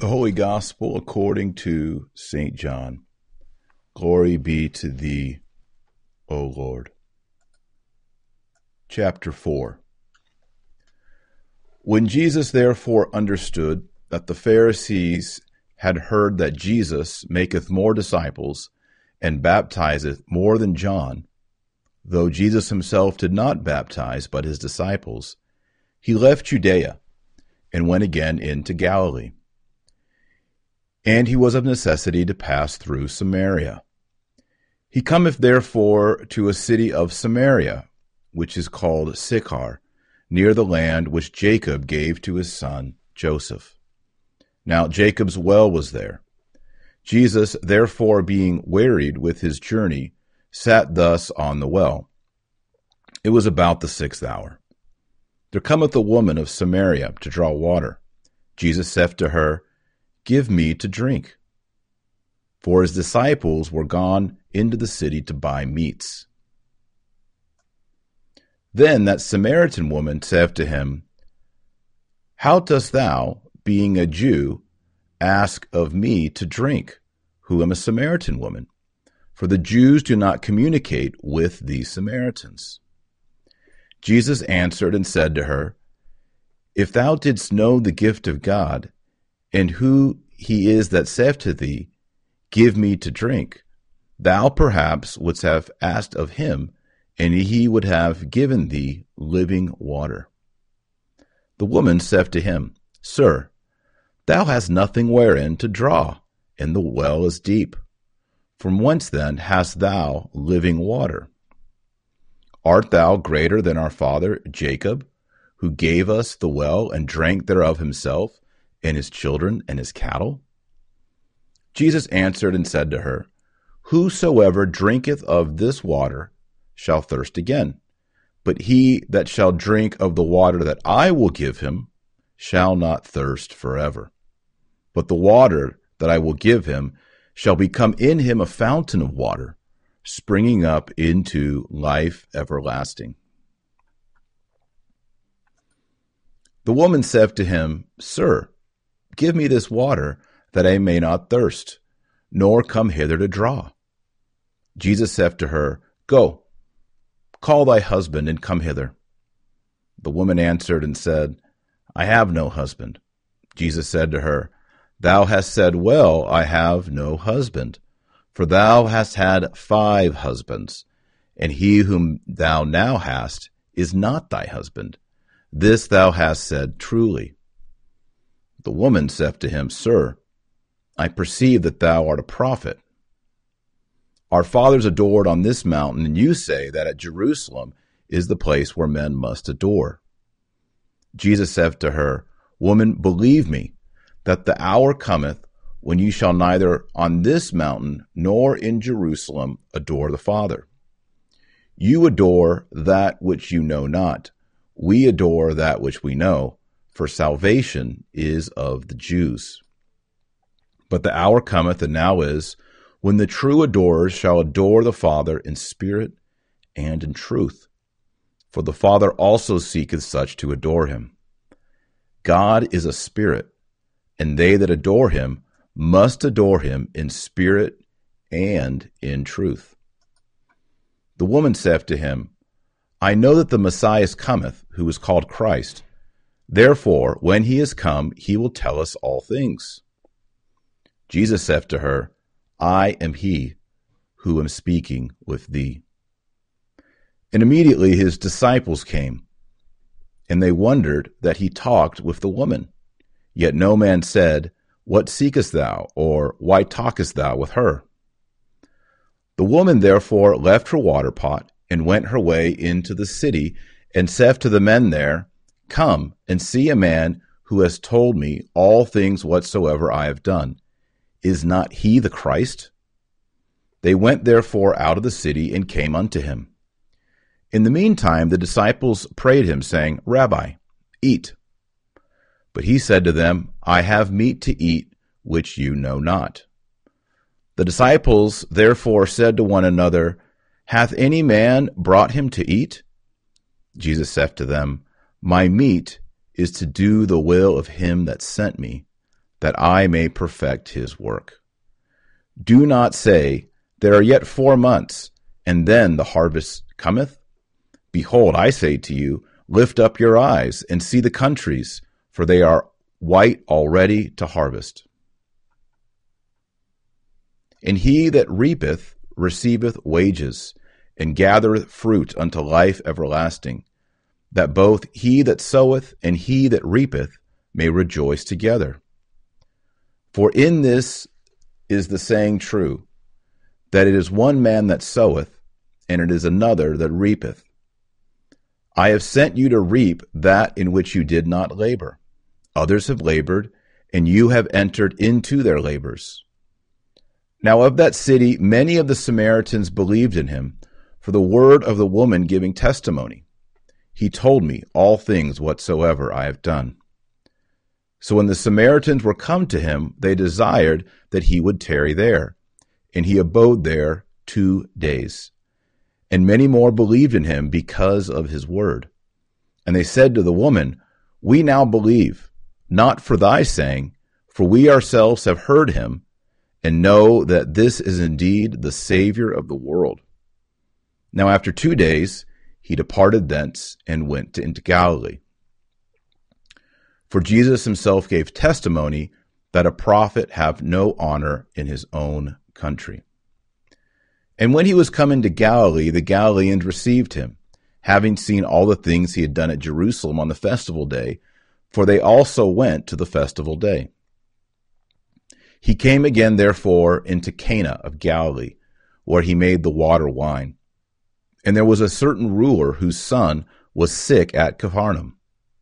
The Holy Gospel according to St. John. Glory be to thee, O Lord. Chapter 4. When Jesus therefore understood that the Pharisees had heard that Jesus maketh more disciples and baptizeth more than John, though Jesus himself did not baptize but his disciples, he left Judea and went again into Galilee. And he was of necessity to pass through Samaria. He cometh therefore to a city of Samaria, which is called Sychar, near the land which Jacob gave to his son Joseph. Now Jacob's well was there. Jesus, therefore, being wearied with his journey, sat thus on the well. It was about the 6th hour. There cometh a woman of Samaria to draw water. Jesus saith to her, Give me to drink. For his disciples were gone into the city to buy meats. Then that Samaritan woman saith to him, How dost thou, being a Jew, ask of me to drink, who am a Samaritan woman? For the Jews do not communicate with the Samaritans. Jesus answered and said to her, If thou didst know the gift of God, and who he is that saith to thee, Give me to drink, thou perhaps wouldst have asked of him, and he would have given thee living water. The woman saith to him, Sir, thou hast nothing wherein to draw, and the well is deep. From whence then hast thou living water? Art thou greater than our father Jacob, who gave us the well and drank thereof himself, and his children and his cattle? Jesus answered and said to her, Whosoever drinketh of this water shall thirst again, but he that shall drink of the water that I will give him shall not thirst forever. But the water that I will give him shall become in him a fountain of water, springing up into life everlasting. The woman said to him, Sir, give me this water, that I may not thirst, nor come hither to draw. Jesus said to her, Go, call thy husband, and come hither. The woman answered and said, I have no husband. Jesus said to her, Thou hast said well, I have no husband. For thou hast had 5 husbands, and he whom thou now hast is not thy husband. This thou hast said truly. The woman saith to him, Sir, I perceive that thou art a prophet. Our fathers adored on this mountain, and you say that at Jerusalem is the place where men must adore. Jesus saith to her, Woman, believe me, that the hour cometh when you shall neither on this mountain nor in Jerusalem adore the Father. You adore that which you know not. We adore that which we know, for salvation is of the Jews. But the hour cometh, and now is, when the true adorers shall adore the Father in spirit and in truth. For the Father also seeketh such to adore him. God is a spirit, and they that adore him must adore him in spirit and in truth. The woman saith to him, I know that the Messiah cometh, who is called Christ. Therefore, when he is come, he will tell us all things. Jesus saith to her, I am he who am speaking with thee. And immediately his disciples came, and they wondered that he talked with the woman. Yet no man said, What seekest thou? Or why talkest thou with her? The woman therefore left her water pot, and went her way into the city, and saith to the men there, Come and see a man who has told me all things whatsoever I have done. Is not he the Christ? They went therefore out of the city, and came unto him. In the meantime the disciples prayed him, saying, Rabbi, eat. But he said to them, I have meat to eat, which you know not. The disciples therefore said to one another, Hath any man brought him to eat? Jesus saith to them, My meat is to do the will of him that sent me, that I may perfect his work. Do not say, There are yet 4 months, and then the harvest cometh. Behold, I say to you, lift up your eyes and see the countries, for they are white already to harvest. And he that reapeth receiveth wages, and gathereth fruit unto life everlasting, that both he that soweth and he that reapeth may rejoice together. For in this is the saying true, that it is one man that soweth, and it is another that reapeth. I have sent you to reap that in which you did not labor. Others have labored, and you have entered into their labors. Now of that city many of the Samaritans believed in him, for the word of the woman giving testimony. He told me all things whatsoever I have done. So when the Samaritans were come to him, they desired that he would tarry there, and he abode there 2 days. And many more believed in him because of his word. And they said to the woman, We now believe, not for thy saying, for we ourselves have heard him, and know that this is indeed the Savior of the world. Now after 2 days he departed thence and went into Galilee. For Jesus himself gave testimony that a prophet have no honor in his own country. And when he was come into Galilee, the Galileans received him, having seen all the things he had done at Jerusalem on the festival day, for they also went to the festival day. He came again, therefore, into Cana of Galilee, where he made the water wine. And there was a certain ruler whose son was sick at Capernaum.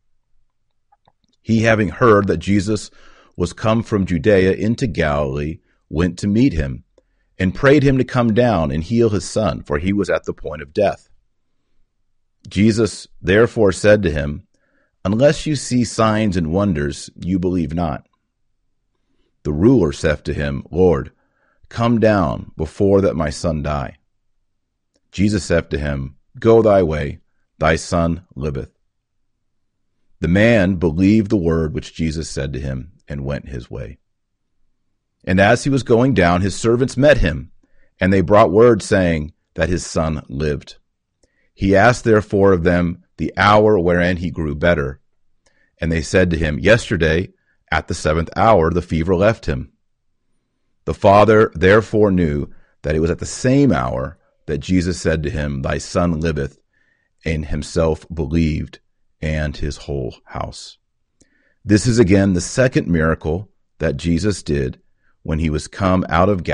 He, having heard that Jesus was come from Judea into Galilee, went to meet him, and prayed him to come down and heal his son, for he was at the point of death. Jesus therefore said to him, Unless you see signs and wonders, you believe not. The ruler said to him, Lord, come down before that my son die. Jesus said to him, Go thy way, thy son liveth. The man believed the word which Jesus said to him, and went his way. And as he was going down, his servants met him, and they brought word, saying that his son lived. He asked therefore of them the hour wherein he grew better. And they said to him, Yesterday, at the 7th hour, the fever left him. The father therefore knew that it was at the same hour that Jesus said to him, Thy son liveth, and himself believed, and his whole house. This is again the second miracle that Jesus did when he was come out of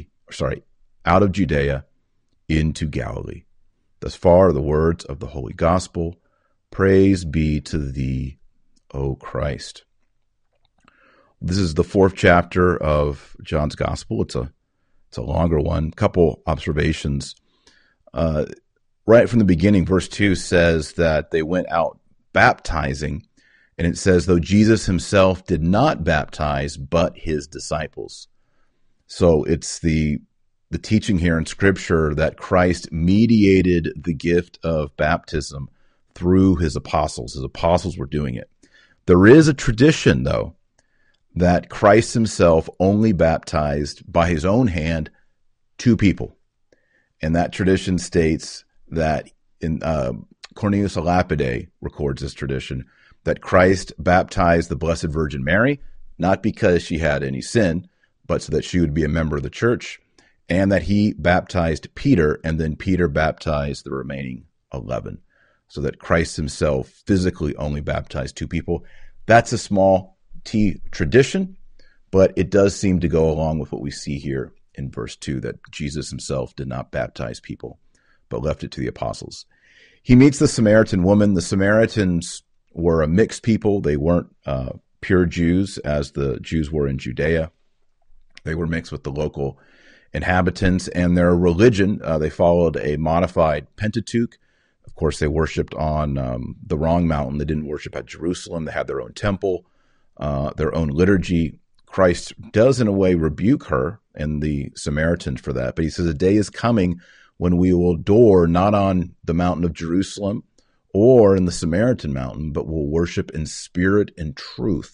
Judea into Galilee. Thus far the words of the Holy Gospel. Praise be to thee, O Christ. This is the 4th chapter of John's Gospel. It's a longer one. Couple observations. Right from the beginning, verse 2 says that they went out baptizing, and it says, though Jesus himself did not baptize, but his disciples. So it's the teaching here in Scripture that Christ mediated the gift of baptism through his apostles. His apostles were doing it. There is a tradition, though, that Christ himself only baptized by his own hand 2 people. And that tradition states that in Cornelius a Lapide records this tradition, that Christ baptized the Blessed Virgin Mary, not because she had any sin, but so that she would be a member of the church, and that he baptized Peter, and then Peter baptized the remaining 11, so that Christ himself physically only baptized 2 people. That's a small T tradition, but it does seem to go along with what we see here in verse 2, that Jesus himself did not baptize people, but left it to the apostles. He meets the Samaritan woman. The Samaritans were a mixed people. They weren't pure Jews as the Jews were in Judea. They were mixed with the local inhabitants, and their religion, they followed a modified Pentateuch. Of course, they worshipped on the wrong mountain. They didn't worship at Jerusalem. They had their own temple, their own liturgy. Christ does, in a way, rebuke her and the Samaritans for that. But he says, a day is coming when we will adore not on the mountain of Jerusalem or in the Samaritan mountain, but will worship in spirit and truth,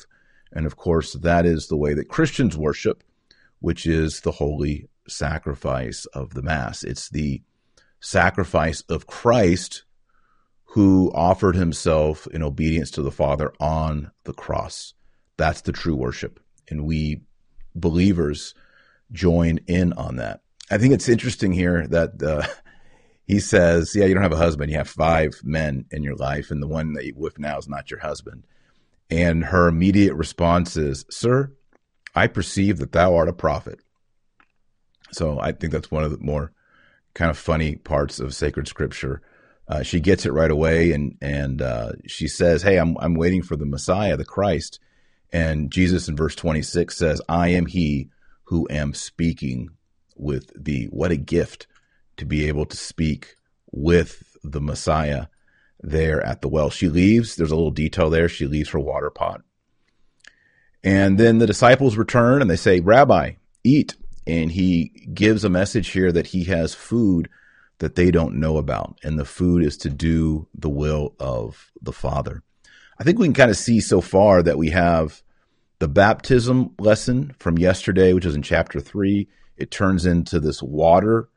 And of course, that is the way that Christians worship, which is the holy sacrifice of the Mass. It's the sacrifice of Christ who offered himself in obedience to the Father on the cross. That's the true worship. And we believers join in on that. I think it's interesting here that he says, yeah, you don't have a husband. You have 5 men in your life, and the one that you're with now is not your husband. And her immediate response is, Sir, I perceive that thou art a prophet. So I think that's one of the more kind of funny parts of sacred scripture. She gets it right away, and she says, hey, I'm waiting for the Messiah, the Christ. And Jesus in verse 26 says, I am he who am speaking with thee. What a gift to be able to speak with the Messiah there at the well. She leaves. There's a little detail there. She leaves her water pot. And then the disciples return and they say, Rabbi, eat. And he gives a message here that he has food that they don't know about. And the food is to do the will of the Father. I think we can kind of see so far that we have the baptism lesson from yesterday, which is in chapter 3. It turns into this water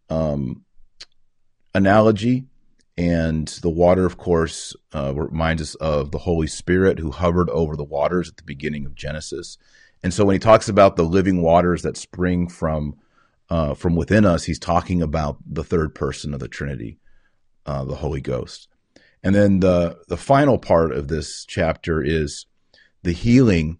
analogy. And the water, of course, reminds us of the Holy Spirit who hovered over the waters at the beginning of Genesis. And so when he talks about the living waters that spring from within us, he's talking about the third person of the Trinity, the Holy Ghost. And then the final part of this chapter is the healing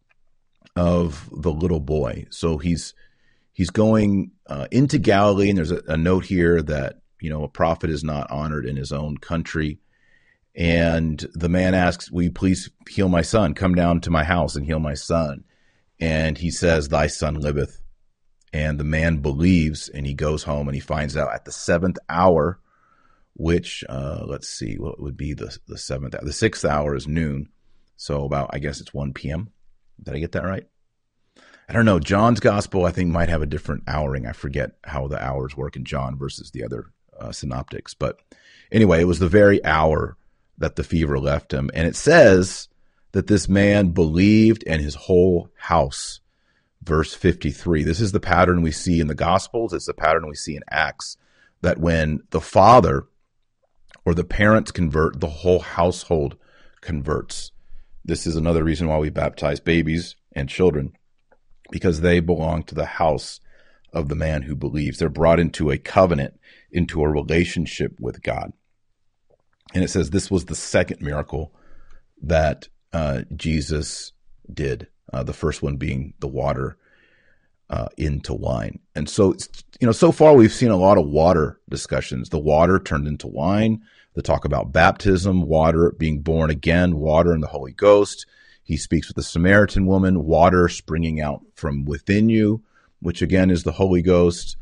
of the little boy. So he's going into Galilee, and there's a note here that, a prophet is not honored in his own country. And the man asks, will you please heal my son? Come down to my house and heal my son. And he says, thy son liveth. And the man believes, and he goes home, and he finds out at the 7th hour, which, let's see, what would be the 7th hour? The 6th hour is noon. So about, I guess it's 1 p.m. Did I get that right? I don't know. John's gospel, I think, might have a different houring. I forget how the hours work in John versus the other synoptics. But anyway, it was the very hour that the fever left him. And it says that this man believed, and his whole house. Verse 53. This is the pattern we see in the Gospels. It's the pattern we see in Acts, that when the father or the parents convert, the whole household converts. This is another reason why we baptize babies and children, because they belong to the house of the man who believes. They're brought into a covenant, into a relationship with God. And it says this was the second miracle that Jesus did. The first one being the water into wine. And so, so far we've seen a lot of water discussions. The water turned into wine. The talk about baptism, water being born again, water and the Holy Ghost. He speaks with the Samaritan woman, water springing out from within you, which again is the Holy Ghost.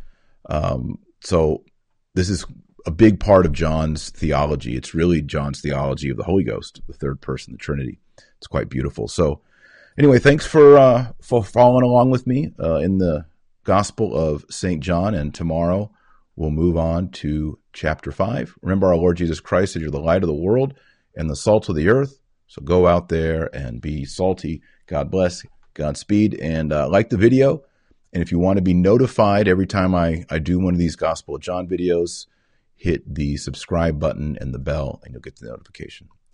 So this is a big part of John's theology. It's really John's theology of the Holy Ghost, the third person, the Trinity. It's quite beautiful. So anyway, thanks for following along with me in the Gospel of St. John. And tomorrow we'll move on to chapter 5. Remember, our Lord Jesus Christ said, you're the light of the world and the salt of the earth. So go out there and be salty. God bless. Godspeed. And like the video. And if you want to be notified every time I do one of these Gospel of John videos, hit the subscribe button and the bell, and you'll get the notification.